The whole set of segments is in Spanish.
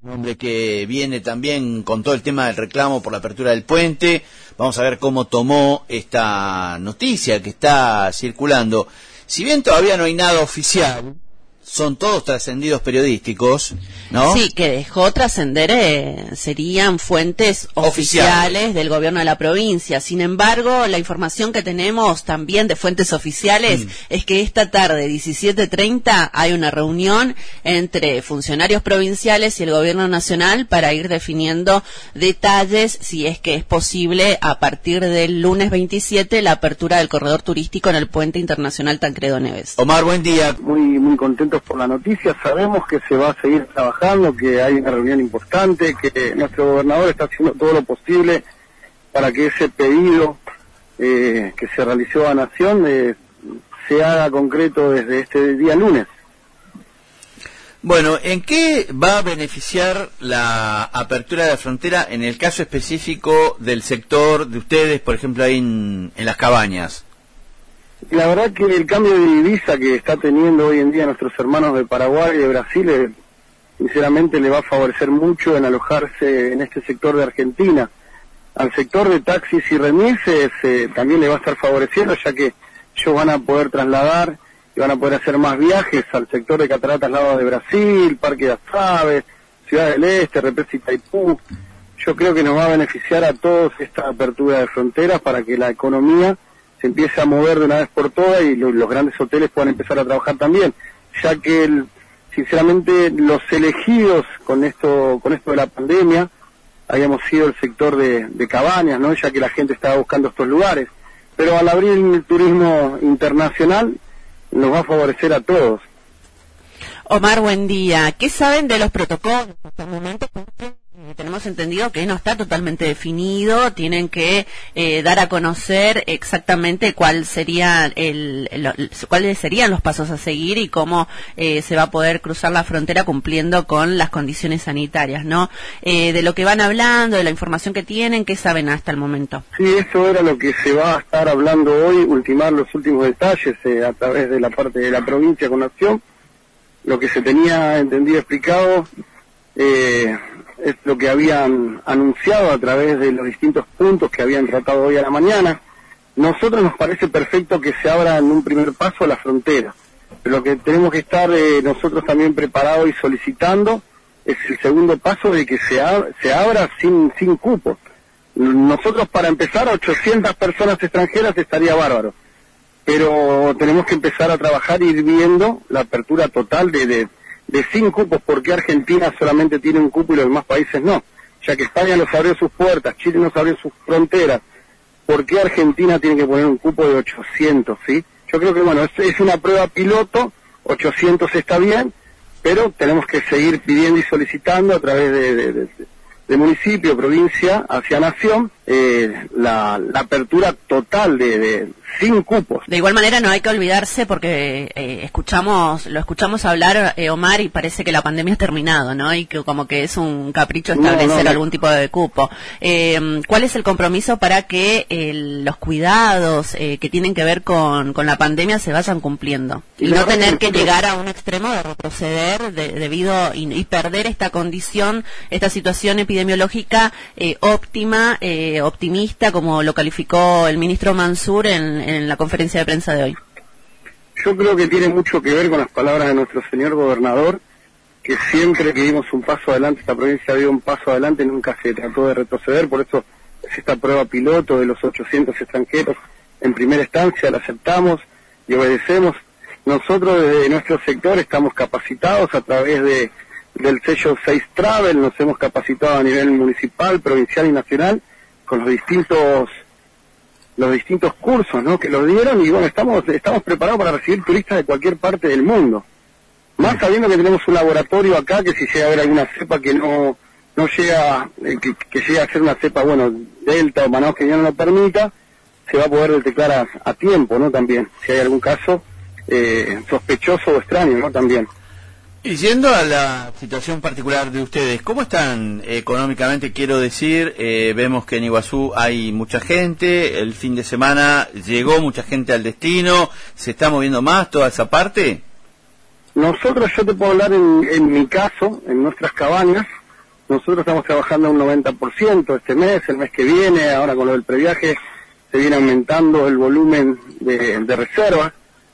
un hombre que viene también con todo el tema del reclamo por la apertura del puente. Vamos a ver cómo tomó esta noticia que está circulando. Si bien todavía no hay nada oficial, son todos trascendidos periodísticos, ¿no? Sí, que dejó trascender serían fuentes oficiales del gobierno de la provincia. Sin embargo, la información que tenemos también de fuentes oficiales es que esta tarde, 17:30, hay una reunión entre funcionarios provinciales y el gobierno nacional para ir definiendo detalles, si es que es posible, a partir del lunes 27, la apertura del corredor turístico en el Puente Internacional Tancredo Neves. Omar, buen día. Muy contentos por la noticia. Sabemos que se va a seguir trabajando, que hay una reunión importante, que nuestro gobernador está haciendo todo lo posible para que ese pedido que se realizó a Nación se haga concreto desde este día lunes. Bueno, ¿en qué va a beneficiar la apertura de la frontera en el caso específico del sector de ustedes, por ejemplo, ahí en Las Cabañas? La verdad que el cambio de divisa que está teniendo hoy en día nuestros hermanos de Paraguay y de Brasil, sinceramente le va a favorecer mucho en alojarse en este sector de Argentina. Al sector de taxis y remises también le va a estar favoreciendo, ya que ellos van a poder trasladar y van a poder hacer más viajes al sector de Cataratas Lavas de Brasil, Parque de las Aves, Ciudad del Este, Represa Itaipú. Yo creo que nos va a beneficiar a todos esta apertura de fronteras para que la economía se empiece a mover de una vez por todas y los grandes hoteles puedan empezar a trabajar también, ya que sinceramente los elegidos con esto de la pandemia habíamos sido el sector de cabañas, ¿no? Ya que la gente estaba buscando estos lugares, pero al abrir el turismo internacional nos va a favorecer a todos. Omar, buen día. ¿Qué saben de los protocolos hasta el momento? Tenemos entendido que no está totalmente definido, tienen que dar a conocer exactamente cuáles serían los pasos a seguir y cómo se va a poder cruzar la frontera cumpliendo con las condiciones sanitarias, ¿no? De lo que van hablando, de la información que tienen, ¿qué saben hasta el momento? Sí, eso era lo que se va a estar hablando hoy, ultimar los últimos detalles a través de la parte de la provincia con Nación. Lo que se tenía entendido explicado es lo que habían anunciado a través de los distintos puntos que habían tratado hoy a la mañana. Nosotros nos parece perfecto que se abra en un primer paso la frontera, pero lo que tenemos que estar nosotros también preparados y solicitando es el segundo paso de que se abra sin cupos. Nosotros, para empezar, 800 personas extranjeras estaría bárbaro, pero tenemos que empezar a trabajar y ir viendo la apertura total de 100 cupos. ¿Por qué Argentina solamente tiene un cupo y los demás países no? Ya que España nos abrió sus puertas, Chile nos abrió sus fronteras, ¿por qué Argentina tiene que poner un cupo de 800, sí? Yo creo que, bueno, es una prueba piloto, 800 está bien, pero tenemos que seguir pidiendo y solicitando a través de municipio, provincia, hacia Nación, la apertura total de 100 cupos. De igual manera no hay que olvidarse porque lo escuchamos hablar, Omar, y parece que la pandemia ha terminado, ¿no? Y que como que es un capricho establecer algún tipo de cupo. ¿Cuál es el compromiso para que los cuidados que tienen que ver con la pandemia se vayan cumpliendo? Y no tener que llegar a un extremo de retroceder debido y perder esta condición, esta situación epidemiológica óptima, optimista, como lo calificó el ministro Mansur en la conferencia de prensa de hoy. Yo creo que tiene mucho que ver con las palabras de nuestro señor gobernador, que siempre que dimos un paso adelante, esta provincia dio un paso adelante, nunca se trató de retroceder. Por eso es esta prueba piloto de los 800 extranjeros. En primera instancia la aceptamos y obedecemos. Nosotros desde nuestro sector estamos capacitados a través del sello 6 Travel, nos hemos capacitado a nivel municipal, provincial y nacional con los distintos cursos, ¿no?, que los dieron, y bueno, estamos preparados para recibir turistas de cualquier parte del mundo. Más sabiendo que tenemos un laboratorio acá, que si llega a haber alguna cepa que no llega, que llegue a ser una cepa, bueno, Delta o Manaus, que ya no lo permita, se va a poder detectar a tiempo, ¿no?, también, si hay algún caso sospechoso o extraño, ¿no?, también. Y yendo a la situación particular de ustedes, ¿cómo están económicamente? Quiero decir, vemos que en Iguazú hay mucha gente, el fin de semana llegó mucha gente al destino, ¿se está moviendo más toda esa parte? Nosotros, yo te puedo hablar en mi caso, en nuestras cabañas, Nosotros estamos trabajando a un 90% este mes, el mes que viene, ahora con lo del previaje se viene aumentando el volumen de reservas,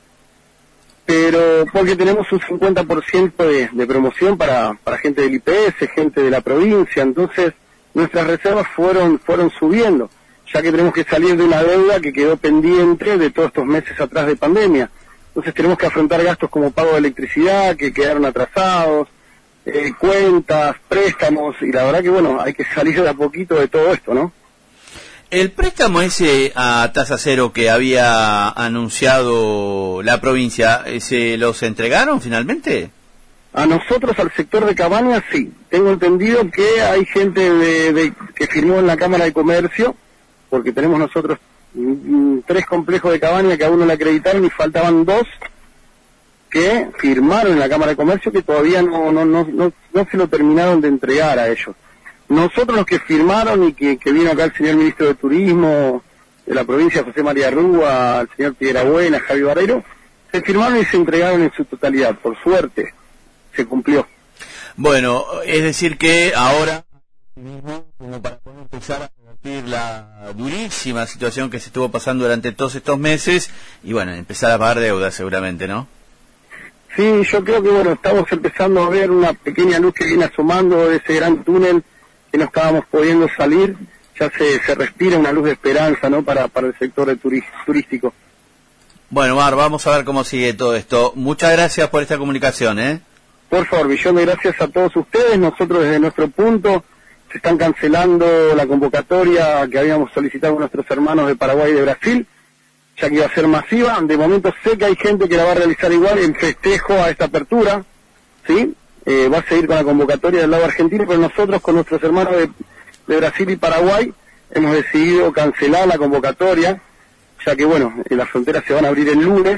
pero porque tenemos un 50% de promoción para gente del IPS, gente de la provincia, entonces nuestras reservas fueron subiendo, ya que tenemos que salir de una deuda que quedó pendiente de todos estos meses atrás de pandemia. Entonces tenemos que afrontar gastos como pago de electricidad que quedaron atrasados, cuentas, préstamos, y la verdad que bueno, hay que salir de a poquito de todo esto, ¿no? El préstamo ese a tasa cero que había anunciado la provincia, ¿se los entregaron finalmente? A nosotros, al sector de cabañas, sí. Tengo entendido que hay gente que firmó en la Cámara de Comercio, porque tenemos nosotros 3 complejos de cabaña que aún no le acreditaron y faltaban 2 que firmaron en la Cámara de Comercio que todavía no se lo terminaron de entregar a ellos. Nosotros los que firmaron y que vino acá el señor ministro de Turismo de la provincia, José María Rúa, el señor Piedrabuena, Javi Barreiro, se firmaron y se entregaron en su totalidad. Por suerte, se cumplió. Bueno, es decir que ahora, como para poder empezar a revertir la durísima situación que se estuvo pasando durante todos estos meses, y bueno, empezar a pagar deudas seguramente, ¿no? Sí, yo creo que bueno, estamos empezando a ver una pequeña luz que viene asomando de ese gran túnel que no estábamos pudiendo salir, ya se respira una luz de esperanza, ¿no? Para el sector de turístico. Bueno, Mar, vamos a ver cómo sigue todo esto. Muchas gracias por esta comunicación, ¿eh? Por favor, millón de gracias a todos ustedes. Nosotros desde nuestro punto se están cancelando la convocatoria que habíamos solicitado a nuestros hermanos de Paraguay y de Brasil, ya que iba a ser masiva. De momento sé que hay gente que la va a realizar igual en festejo a esta apertura, ¿sí? Va a seguir con la convocatoria del lado argentino, pero nosotros con nuestros hermanos de Brasil y Paraguay hemos decidido cancelar la convocatoria, ya que bueno, las fronteras se van a abrir el lunes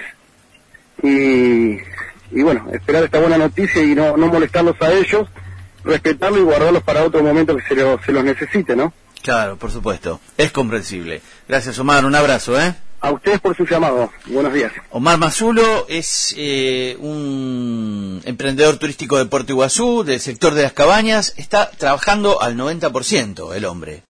y bueno, esperar esta buena noticia y no molestarlos a ellos, respetarlos y guardarlos para otro momento que se los necesite, ¿no? Claro, por supuesto, es comprensible. Gracias, Omar, un abrazo, ¿eh? A ustedes por su llamado. Buenos días. Omar Mazzulo es un emprendedor turístico de Puerto Iguazú, del sector de las cabañas. Está trabajando al 90% el hombre.